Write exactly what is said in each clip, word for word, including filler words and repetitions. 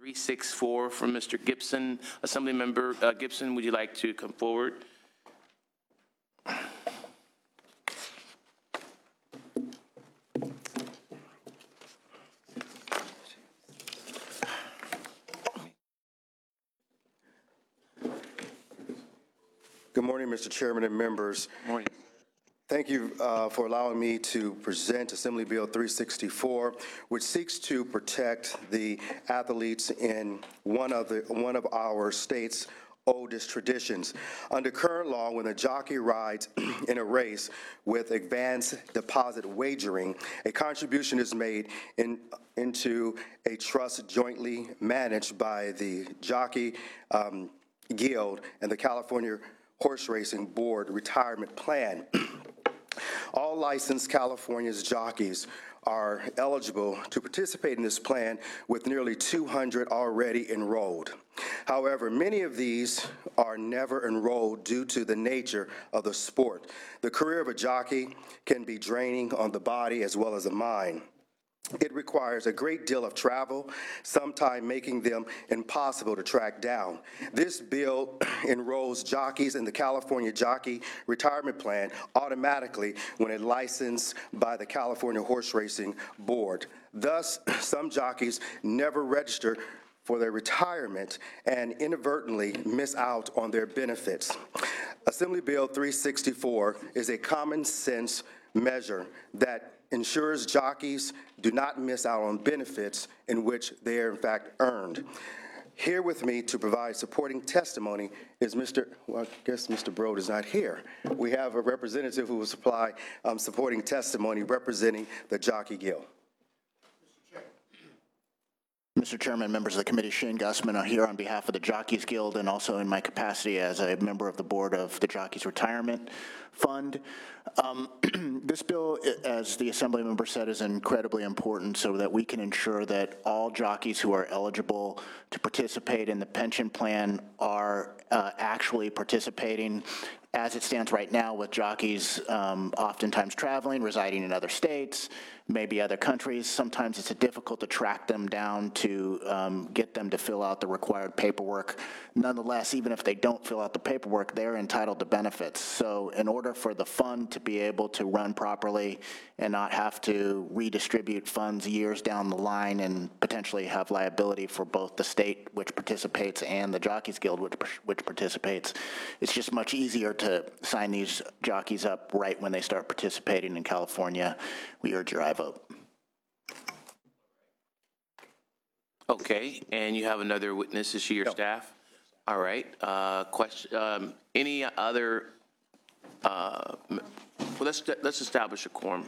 three sixty-four from Mister Gibson. Assemblymember uh, Gibson, would you like to come forward? Good morning, Mister Chairman and members. Good morning. Thank you uh, for allowing me to present Assembly Bill three sixty-four, which seeks to protect the athletes in one of the one of our state's oldest traditions. Under current law, when a jockey rides in a race with advanced deposit wagering, a contribution is made in, into a trust jointly managed by the Jockey um, Guild and the California Horse Racing Board Retirement Plan. All licensed California's jockeys are eligible to participate in this plan, with nearly two hundred already enrolled. However, many of these are never enrolled due to the nature of the sport. The career of a jockey can be draining on the body as well as the mind. It requires a great deal of travel, sometimes making them impossible to track down. This bill enrolls jockeys in the California Jockey Retirement Plan automatically when it's licensed by the California Horse Racing Board. Thus, some jockeys never register for their retirement and inadvertently miss out on their benefits. Assembly Bill three sixty-four is a common sense measure that ensures jockeys do not miss out on benefits in which they are in fact earned. Here with me to provide supporting testimony is Mister Well, I guess Mister Broad is not here. We have a representative who will supply um, supporting testimony representing the Jockey Guild. Mister Chairman, members of the committee, Shane Gussman are here on behalf of the Jockeys Guild and also in my capacity as a member of the board of the Jockeys Retirement Fund. Um, this bill, as the Assembly member said, is incredibly important so that we can ensure that all jockeys who are eligible to participate in the pension plan are uh, actually participating. As it stands right now, with jockeys um, oftentimes traveling, residing in other states, maybe other countries, sometimes it's difficult to track them down to um, get them to fill out the required paperwork. Nonetheless, even if they don't fill out the paperwork, they're entitled to benefits. So in order for the fund to be able to run properly and not have to redistribute funds years down the line and potentially have liability for both the state which participates and the Jockeys Guild which, which participates, it's just much easier to sign these jockeys up right when they start participating in California. We urge your aye vote. Okay, and you have another witness. Is she your No. staff? All right. Uh, question. Um, any other? Uh, well, let's let's establish a quorum.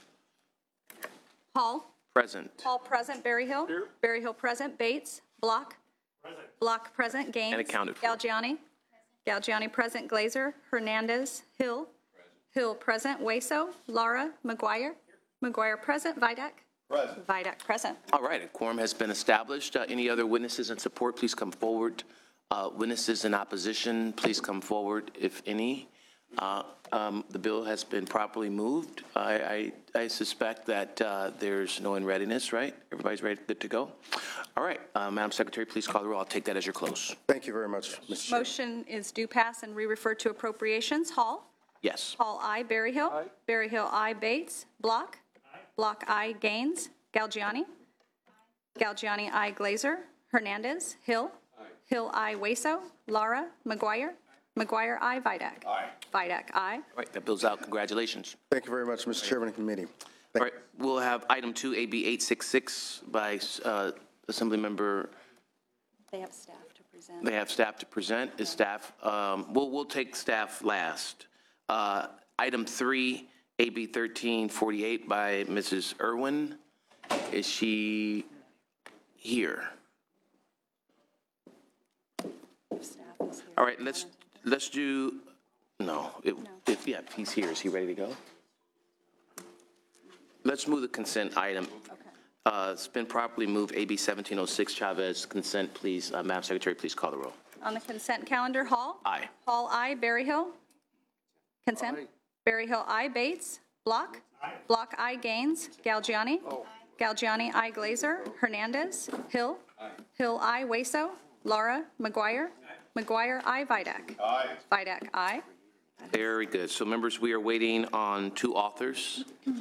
Hall. Present. Hall present. Berryhill. Here. Berryhill present. Bates. Block. Present. Block present. Gaines. And accounted for. Galgiani. Galgiani present. Glazer. Hernandez. Hill. Present. Hill present. Hueso. Lara. McGuire. McGuire present. Vidak. Present. Vidak present. All right. A quorum has been established. Uh, any other witnesses in support? Please come forward. Uh, witnesses in opposition, please come forward, if any. Uh, um, the bill has been properly moved. I, I, I suspect that uh, there's no in readiness, right? Everybody's ready, good to go? All right, uh, Madam Secretary, please call the roll. I'll take that as your close. Thank you very much, Mister Chair. Motion is due pass and re-refer to appropriations. Hall. Yes. Hall aye. Berryhill. Aye. Berryhill aye. Bates. Block. Aye. Block aye. Gaines. Galgiani. Aye. Galgiani aye. Glazer. Hernandez. Hill. Aye. Hill aye. Hueso. Lara. McGuire. McGuire aye. Vidak. Aye. Vidak aye. All right, that bill's out. Congratulations. Thank you very much, Mister Chairman and committee. Thank All right, we'll have item two, A B eight sixty-six by uh, Assembly Member. They have staff to present. They have staff to present. Is staff? Um, we'll we'll take staff last. Uh, item three, A B thirteen forty-eight by Missus Irwin. Is she here? Staff is here. All right, let's let's do. No, it, No. If, yeah, if he's here, is he ready to go? Let's move the consent item. Okay. Uh, it's been properly moved. A B seventeen oh six Chavez consent, please. Uh, Madam Secretary, please call the roll. On the consent calendar, Hall. Aye. Hall aye. Berryhill. Consent. Aye. Berryhill aye. Bates. Block. Aye. Block aye. Gaines. Galgiani. Oh. Galgiani aye. Glazer. Hernandez. Hill. Aye. Hill, I. Waso. Laura, McGuire. McGuire, I. Vidak. Aye. Vidak, I. Very good. So members, we are waiting on two authors.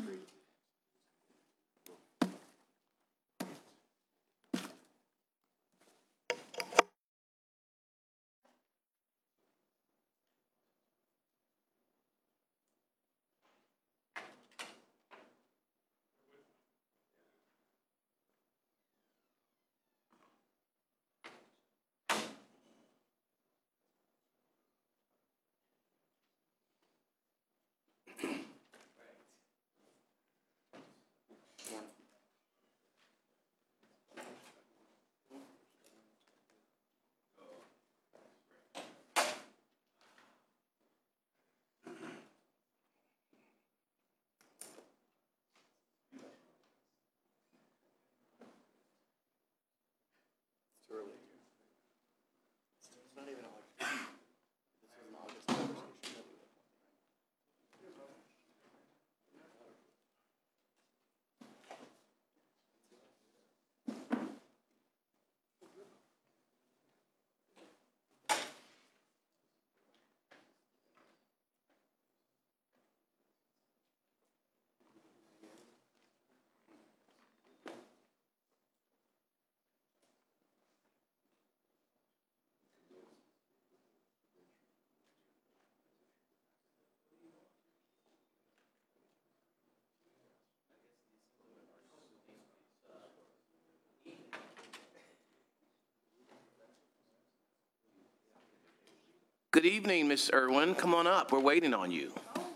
Good evening, Miz Irwin. Come on up. We're waiting on you.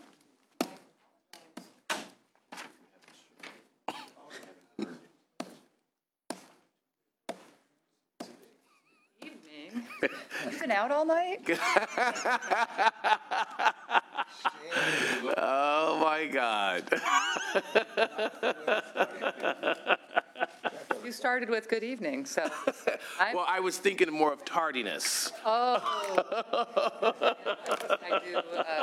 Evening. You've been out all night? Oh, my God. You started with good evening, so. I'm- Well, I was thinking more of tardiness. Oh. I do, uh,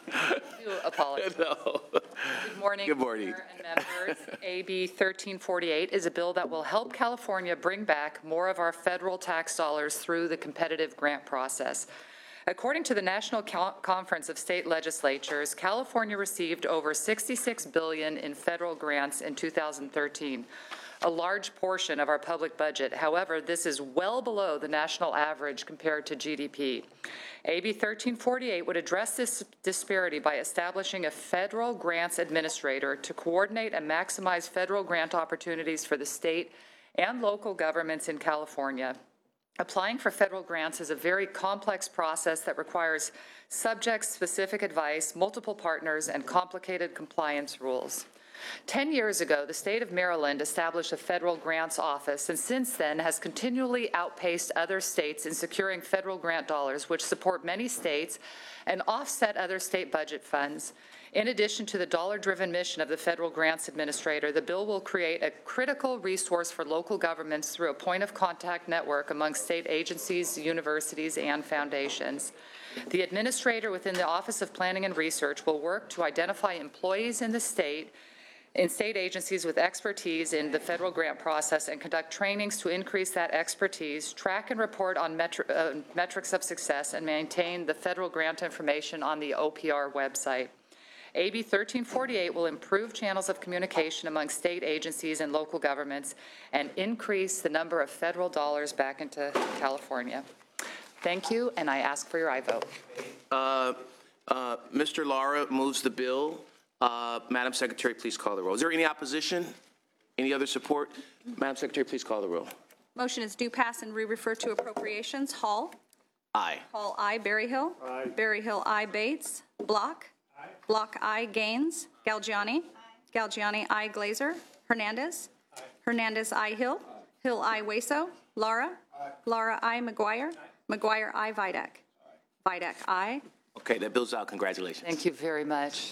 do apologize. No. Good morning. Good morning. Mayor and members. A B thirteen forty-eight is a bill that will help California bring back more of our federal tax dollars through the competitive grant process. According to the National Conference of State Legislatures, California received over sixty-six billion dollars in federal grants in two thousand thirteen, a large portion of our public budget. However, this is well below the national average compared to G D P. A B thirteen forty-eight would address this disparity by establishing a federal grants administrator to coordinate and maximize federal grant opportunities for the state and local governments in California. Applying for federal grants is a very complex process that requires subject-specific advice, multiple partners, and complicated compliance rules. Ten years ago, the state of Maryland established a federal grants office, and since then has continually outpaced other states in securing federal grant dollars, which support many states and offset other state budget funds. In addition to the dollar-driven mission of the Federal Grants Administrator, the bill will create a critical resource for local governments through a point-of-contact network among state agencies, universities, and foundations. The administrator within the Office of Planning and Research will work to identify employees in the state in state agencies with expertise in the federal grant process and conduct trainings to increase that expertise, track and report on metri uh, metrics of success, and maintain the federal grant information on the O P R website. A B thirteen forty-eight will improve channels of communication among state agencies and local governments and increase the number of federal dollars back into California. Thank you, and I ask for your aye vote. Uh, uh, Mister Lara moves the bill. Uh, Madam Secretary, please call the roll. Is there any opposition? Any other support? Madam Secretary, please call the roll. Motion is due pass and re-refer to appropriations. Hall. Aye. Hall, I. Berryhill. Aye. Berryhill, I. Bates. Block. Aye. Block, I. Gaines. Galgiani. Aye. Galgiani, I. Glazer. Hernandez. Aye. Hernandez, I. Hill. Aye. Hill, I. Waso. Lara. Aye. Lara, I. McGuire. Aye. McGuire, I. Vidak. Aye. Vidak, I. Okay, that bill's out. Congratulations. Thank you very much.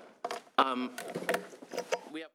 Um, we have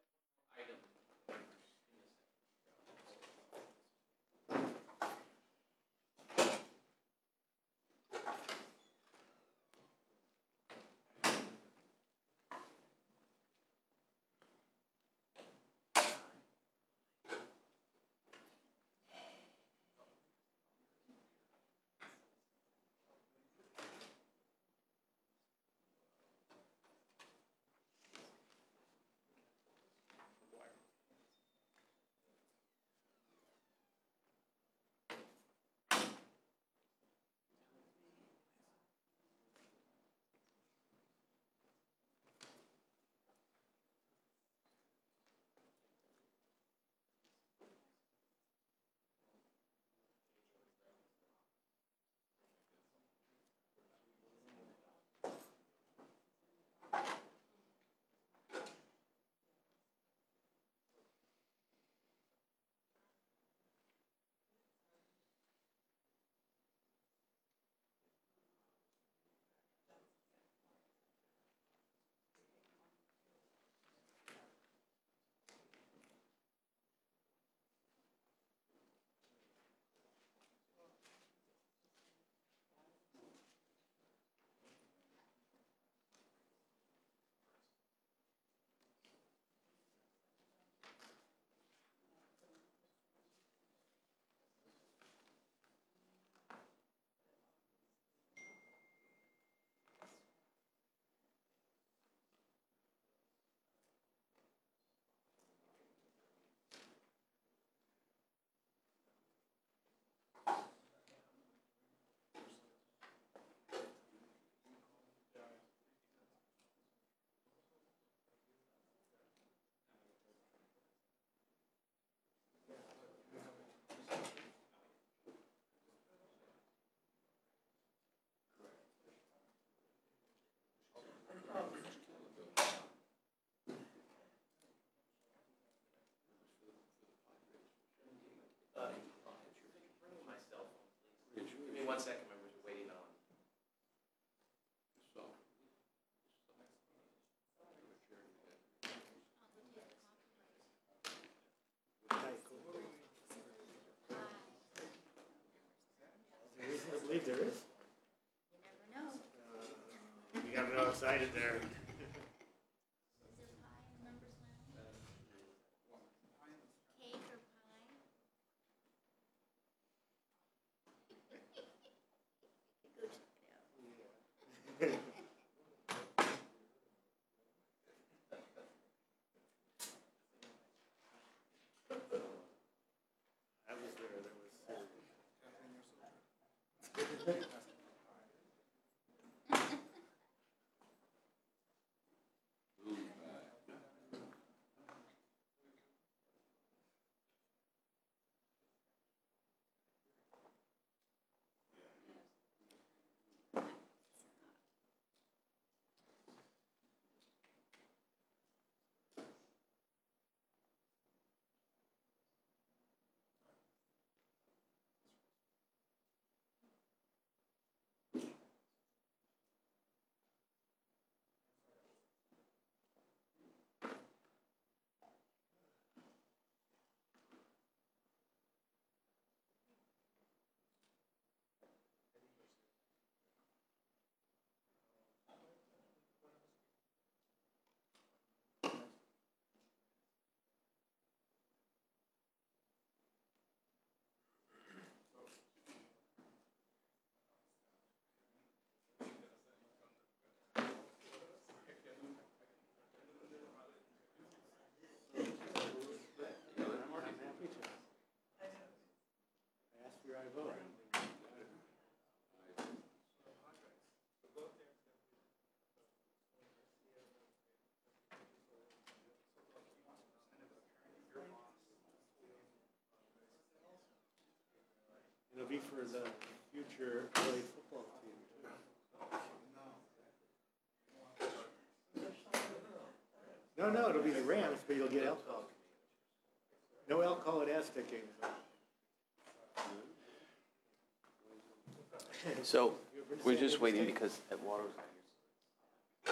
think there is? You never know. You got me all excited there. I was there, there was. It'll be for the future L A football team, too. No, no, it'll be the Rams, but you'll get alcohol. No alcohol at Aztec games. So we're just waiting because that water's not here.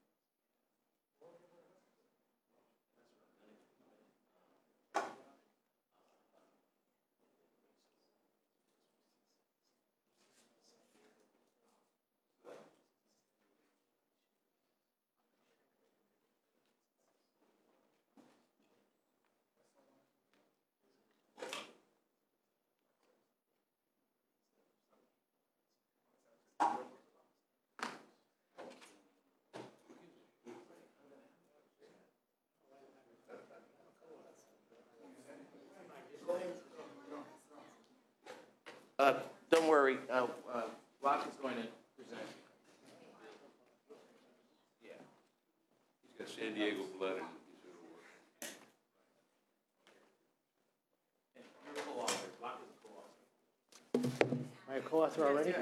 Uh, don't worry, uh, uh, Rock is going to present. Yeah. He's got San Diego blood in him. You're a co-author. Rock is a co-author. Am I a co-author already?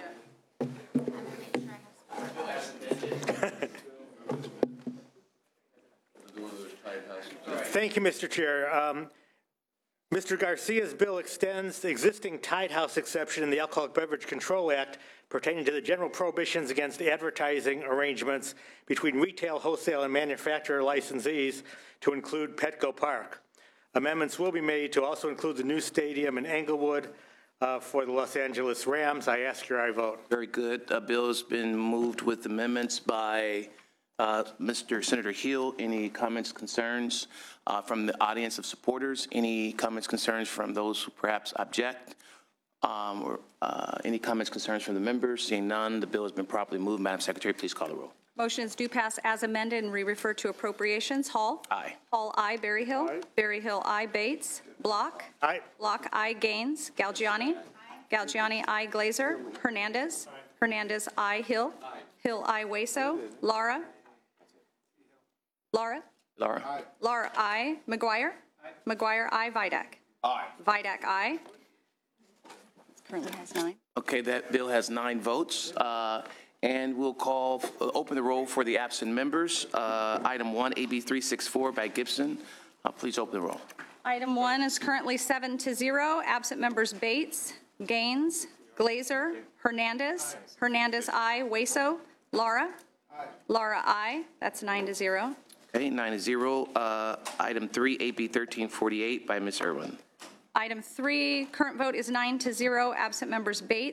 Thank you, Mister Chair. Um, Mister Garcia's bill extends the existing tied house exception in the Alcoholic Beverage Control Act pertaining to the general prohibitions against advertising arrangements between retail, wholesale, and manufacturer licensees to include Petco Park. Amendments will be made to also include the new stadium in Englewood uh, for the Los Angeles Rams. I ask your aye vote. Very good. A bill has been moved with amendments by uh, Mister Senator Hill. Any comments, concerns uh, from the audience of supporters? Any comments, concerns from those who perhaps object? Um, or uh, any comments, concerns from the members? Seeing none, the bill has been properly moved. Madam Secretary, please call the roll. Motion is due pass as amended and re-refer to appropriations. Hall. Aye. Hall, aye. Berryhill. Aye. Berryhill, aye. Bates. Block. Aye. Block, aye. Gaines. Galgiani. Galgiani, aye. Glazer. Hernandez. Hernandez, aye. Hill. Hill, aye. Waso. Laura. Laura. Laura? Laura, aye. McGuire. McGuire, aye. Vidak. Aye. Vidak, aye. Currently has nine. Okay, that bill has nine votes. Uh, And we'll call, uh, open the roll for the absent members. Uh, Item one, A B three sixty-four by Gibson. Uh, Please open the roll. Item one is currently seven to zero. Absent members Bates, Gaines, Glazer, Hernandez. Hernandez, aye. Waso. Laura. Laura, aye. That's nine to zero. Okay, nine to zero. Uh, Item three, A B thirteen forty-eight by Miz Irwin. Item three, current vote is nine to zero. Absent members Bates,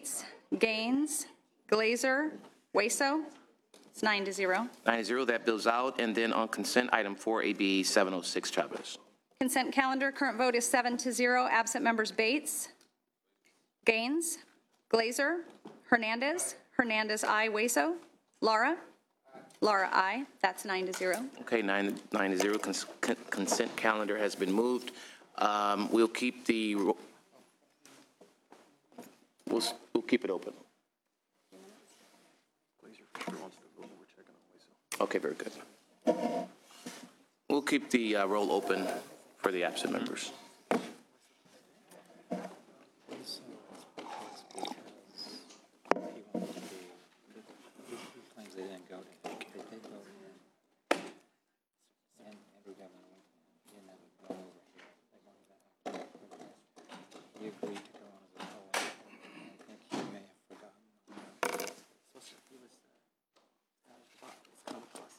Gaines, Glazer, Waso. It's nine to zero. Nine to zero, that bill's out. And then on consent, item four A B seven oh six, Chavez. Consent calendar, current vote is seven to zero. Absent members Bates, Gaines, Glazer, Hernandez, Hernandez, I, Waso, Lara, Lara, I. That's nine to zero. Okay, nine, nine to zero, Cons- con- consent calendar has been moved. Um, We'll keep the, ro- we'll, s- we'll keep it open. Okay, very good. We'll keep the uh, roll open for the absent members. Claims they didn't go to, they did go to, and Andrew Governor went, he didn't have it going over here. They wanted that after. He agreed to go on as a co-op, and I think he may have forgotten. So he was, uh, it's kind of positive.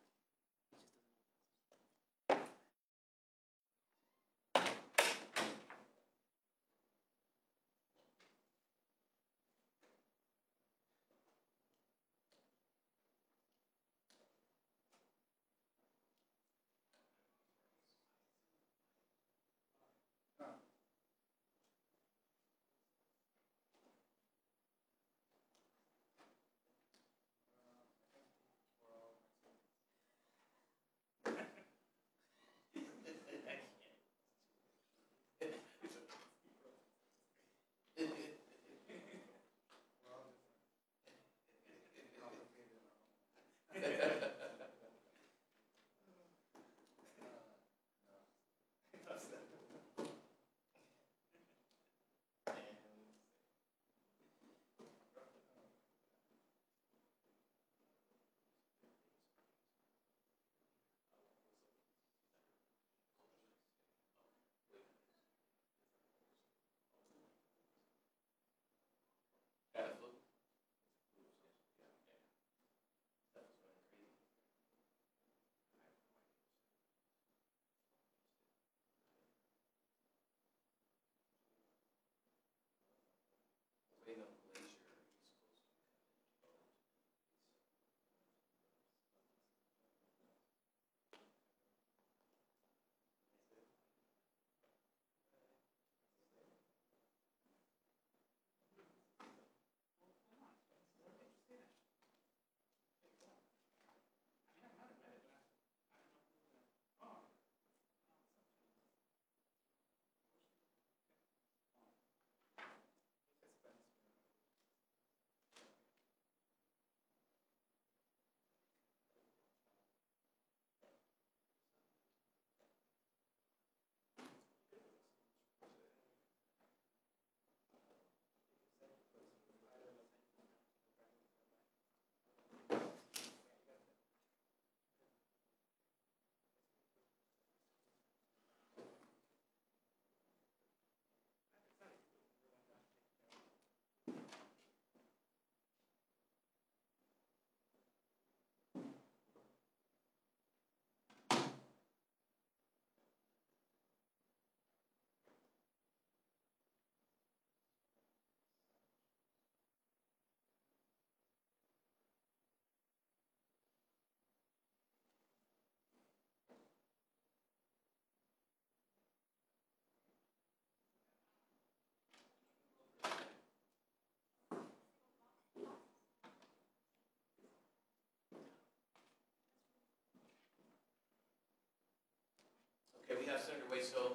Okay, we have Senator Waso.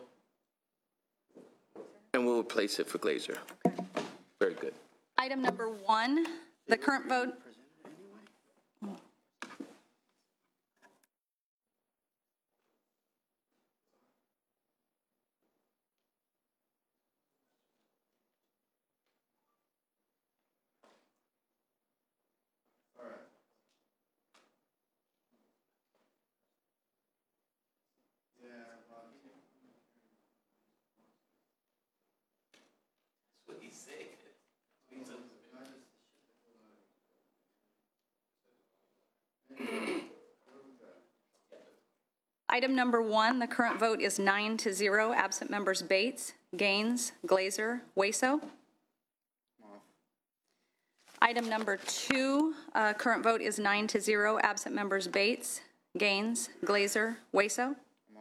And we'll replace it for Glazer. Very good. Item number one, the current vote. What he said. Item number one, the current vote is nine to zero. Absent members Bates, Gaines, Glazer, Waso. Item number two, uh, current vote is nine to zero. Absent members Bates, Gaines, Glazer, Waso.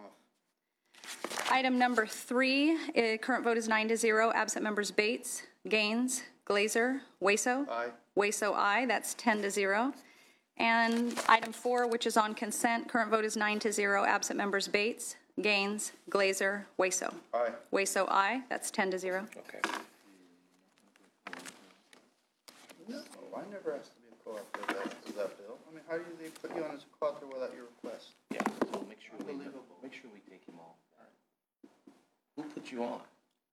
Item number three, uh, current vote is nine to zero. Absent members Bates, Gaines, Glazer, Waso. Aye. Waso, aye. That's ten to zero. And item four, which is on consent, current vote is nine to zero. Absent members Bates, Gaines, Glazer, Waso. Aye. Waso, aye. That's ten to zero. Okay. No, I never asked to be a co-author of that, of that bill. I mean, how do they put you on as a co-author without your request? Yeah, so make sure we, make sure we take him off. All right. Who put you on?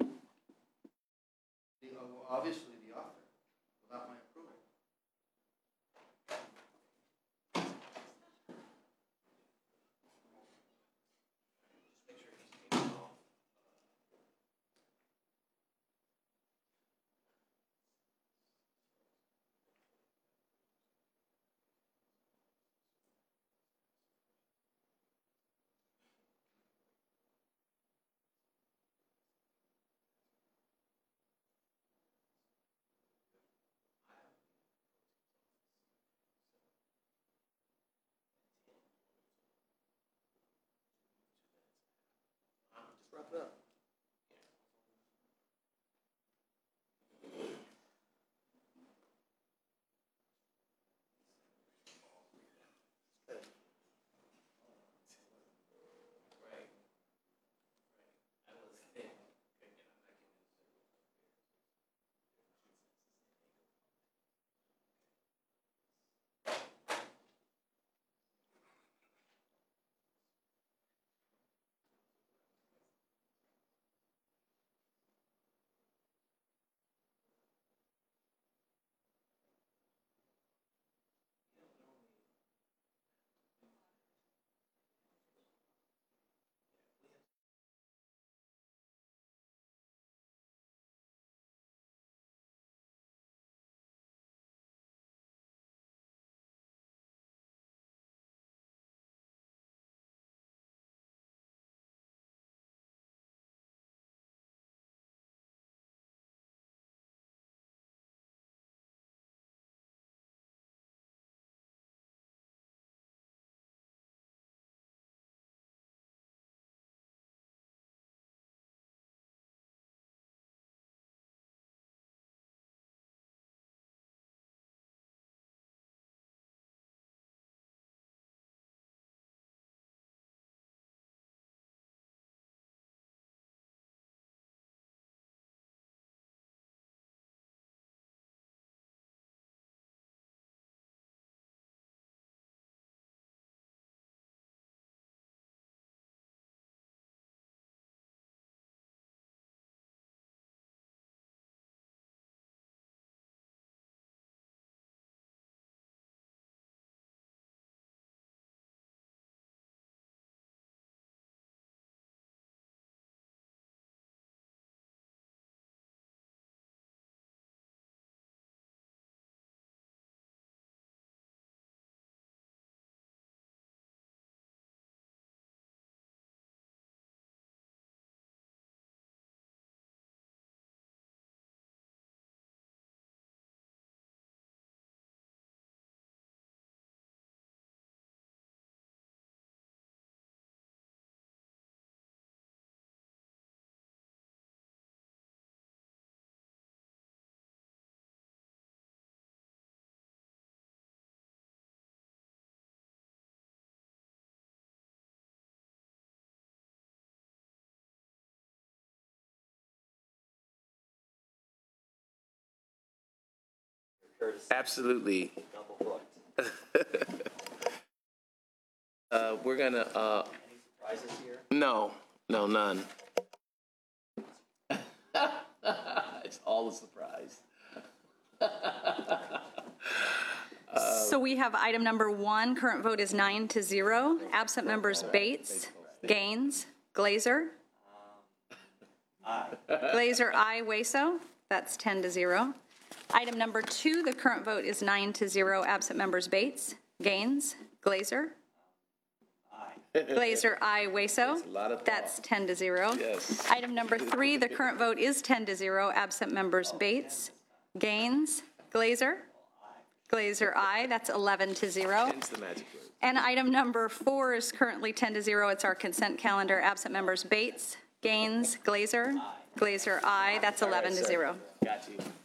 The, uh, well, obviously the author, without my approval. Absolutely. Uh, we're gonna, uh. Surprises here? No, no, none. It's all a surprise. So we have item number one, current vote is nine to zero. Absent members Bates, Gaines, Glazer. Glazer, aye. Waso, that's ten to zero. Item number two, the current vote is nine to zero. Absent members Bates, Gaines, Glazer. Glazer, aye. Waso, that's ten to zero. Yes. Item number three, the current vote is ten to zero. Absent members Bates, Gaines, Glazer. Glazer, aye. That's eleven to zero. And item number four is currently ten to zero. It's our consent calendar. Absent members Bates, Gaines, Glazer. Glazer, aye. That's eleven to zero. Got you.